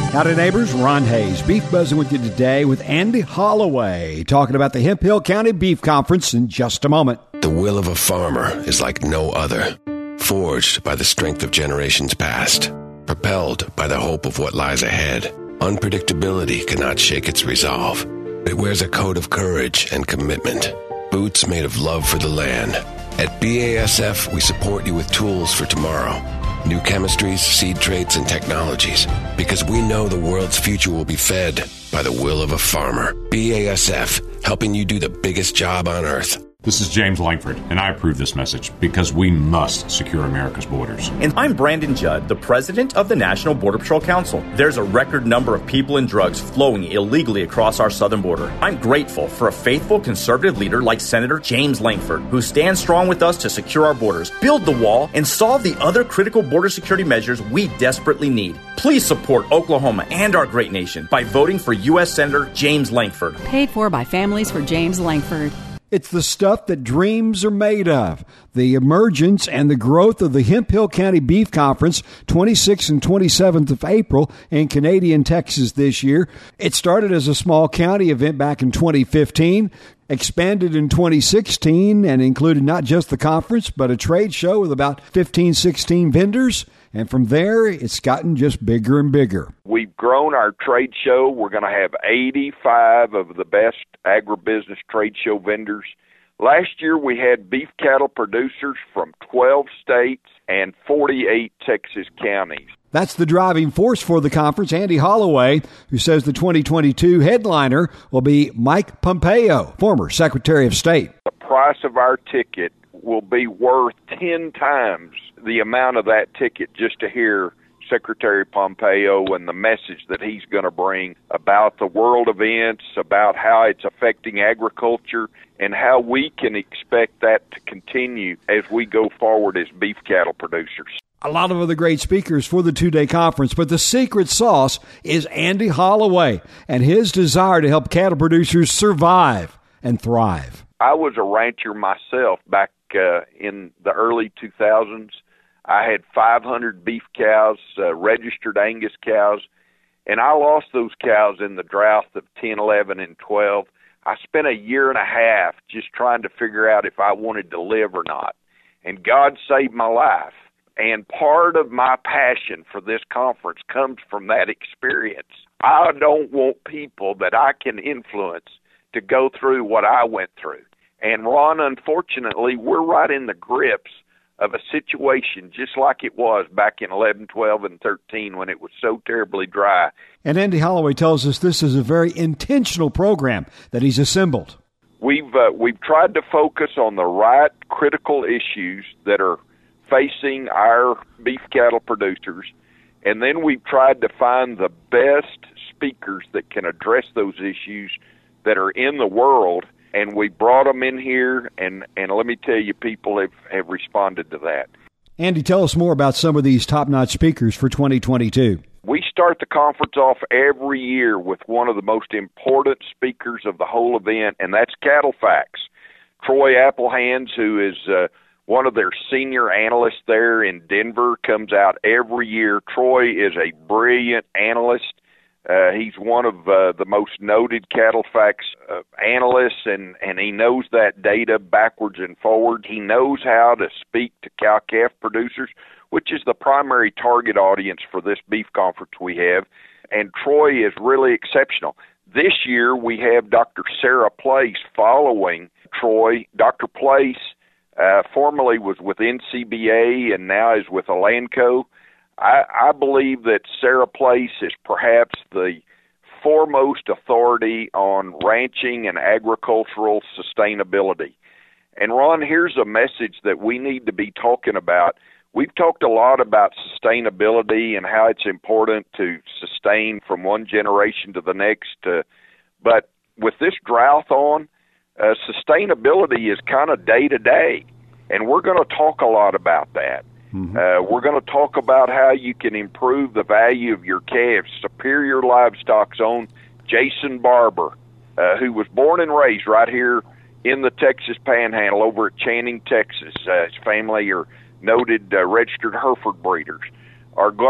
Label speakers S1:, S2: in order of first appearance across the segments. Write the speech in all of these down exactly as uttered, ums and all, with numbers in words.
S1: Howdy, neighbors. Ron Hayes, Beef Buzzing with you today with Andy Holloway, talking about the Hemphill County Beef Conference in just a moment.
S2: The will of a farmer is like no other, forged by the strength of generations past, propelled by the hope of what lies ahead. Unpredictability cannot shake its resolve. It wears a coat of courage and commitment, boots made of love for the land. At B A S F, we support you with tools for tomorrow. New chemistries, seed traits, and technologies. Because we know the world's future will be fed by the will of a farmer. B A S F, helping you do the biggest job on earth.
S3: This is James Langford, and I approve this message because we must secure America's borders.
S4: And I'm Brandon Judd, the president of the National Border Patrol Council. There's a record number of people and drugs flowing illegally across our southern border. I'm grateful for a faithful conservative leader like Senator James Langford, who stands strong with us to secure our borders, build the wall, and solve the other critical border security measures we desperately need. Please support Oklahoma and our great nation by voting for U S Senator James Langford.
S5: Paid for by Families for James Langford.
S1: It's the stuff that dreams are made of. The emergence and the growth of the Hemphill County Beef Conference, twenty-sixth and twenty-seventh of April in Canadian, Texas this year. It started as a small county event back in twenty fifteen, expanded in twenty sixteen, and included not just the conference, but a trade show with about fifteen, sixteen vendors. And from there, it's gotten just bigger and bigger.
S6: We've grown our trade show. We're going to have eighty-five of the best agribusiness trade show vendors. Last year, we had beef cattle producers from twelve states and forty-eight Texas counties.
S1: That's the driving force for the conference, Andy Holloway, who says the twenty twenty-two headliner will be Mike Pompeo, former Secretary of State.
S6: The price of our ticket will be worth ten times the amount of that ticket just to hear Secretary Pompeo and the message that he's going to bring about the world events, about how it's affecting agriculture, and how we can expect that to continue as we go forward as beef cattle producers.
S1: A lot of other great speakers for the two-day conference, but the secret sauce is Andy Holloway and his desire to help cattle producers survive and thrive.
S6: I was a rancher myself back uh, in the early two thousands. I had five hundred beef cows, uh, registered Angus cows, and I lost those cows in the drought of ten, eleven, and twelve. I spent a year and a half just trying to figure out if I wanted to live or not, and God saved my life. And part of my passion for this conference comes from that experience. I don't want people that I can influence to go through what I went through. And Ron, unfortunately, we're right in the grips of a situation just like it was back in eleven, twelve, and thirteen when it was so terribly dry.
S1: And Andy Holloway tells us this is a very intentional program that he's assembled.
S6: We've uh, we've tried to focus on the right critical issues that are facing our beef cattle producers, and then we've tried to find the best speakers that can address those issues that are in the world. And we brought them in here, and, and let me tell you, people have, have responded to that.
S1: Andy, tell us more about some of these top-notch speakers for twenty twenty-two.
S6: We start the conference off every year with one of the most important speakers of the whole event, and that's CattleFax. Troy Applehands, who is uh, one of their senior analysts there in Denver, comes out every year. Troy is a brilliant analyst. Uh, he's one of uh, the most noted CattleFax uh, analysts, and, and he knows that data backwards and forwards. He knows how to speak to cow-calf producers, which is the primary target audience for this beef conference we have, and Troy is really exceptional. This year we have Doctor Sarah Place following Troy. Doctor Place uh, formerly was with N C B A and now is with Elanco. I, I believe that Sarah Place is perhaps the foremost authority on ranching and agricultural sustainability. And Ron, here's a message that we need to be talking about. We've talked a lot about sustainability and how it's important to sustain from one generation to the next. Uh, but with this drought on, uh, sustainability is kind of day to day, and we're going to talk a lot about that. Mm-hmm. Uh, we're going to talk about how you can improve the value of your calves. Superior Livestock's own Jason Barber, uh, who was born and raised right here in the Texas Panhandle over at Channing, Texas. Uh, his family are noted uh, registered Hereford breeders. Are going,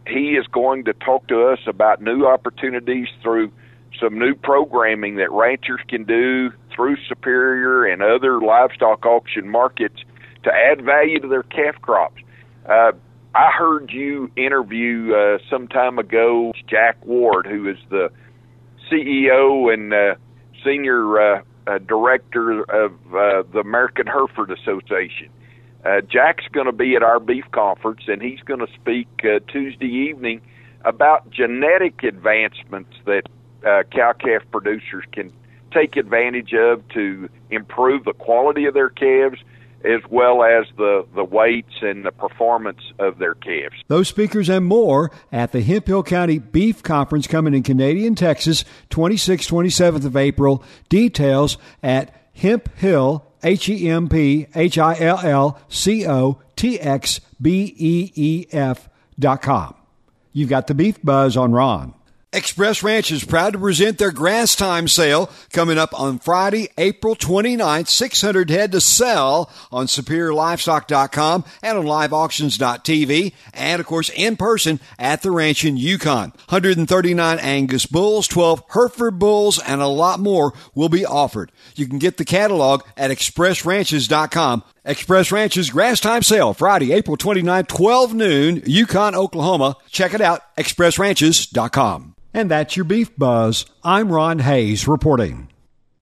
S6: he is going to talk to us about new opportunities through some new programming that ranchers can do through Superior and other livestock auction markets to add value to their calf crops. Uh, I heard you interview uh, some time ago Jack Ward, who is the C E O and uh, senior uh, uh, director of uh, the American Hereford Association. Uh, Jack's going to be at our beef conference, and he's going to speak uh, Tuesday evening about genetic advancements that uh, cow-calf producers can take advantage of to improve the quality of their calves as well as the, the weights and the performance of their calves.
S1: Those speakers and more at the Hemphill County Beef Conference coming in Canadian, Texas, twenty-sixth, twenty-seventh of April. Details at Hemphill, H E M P H I L L C O T X B E E F dot com. You've got the Beef Buzz on Ron. Express Ranch is proud to present their Grass Time sale coming up on Friday, April twenty-ninth. six hundred head to sell on Superior Livestock dot com and on Live Auctions dot T V, and, of course, in person at the ranch in Yukon. one hundred thirty-nine Angus bulls, twelve Hereford bulls, and a lot more will be offered. You can get the catalog at Express Ranches dot com. Express Ranch's Grass Time sale, Friday, April twenty-ninth, twelve noon, Yukon, Oklahoma. Check it out, Express Ranches dot com. And that's your Beef Buzz. I'm Ron Hayes reporting.